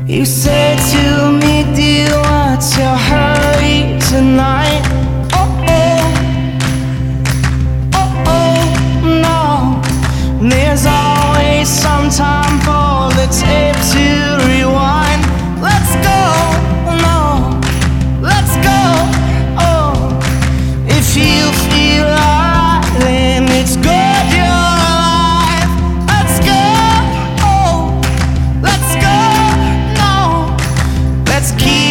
You said to me, dear, what's your hurry tonight? Oh, oh, oh, oh, no. There's always some time for the tape to rewind. Let's go, no, let's go, oh. If you feel alright, then it's good you're alive. Let's go, oh, let's go, no. Let's keep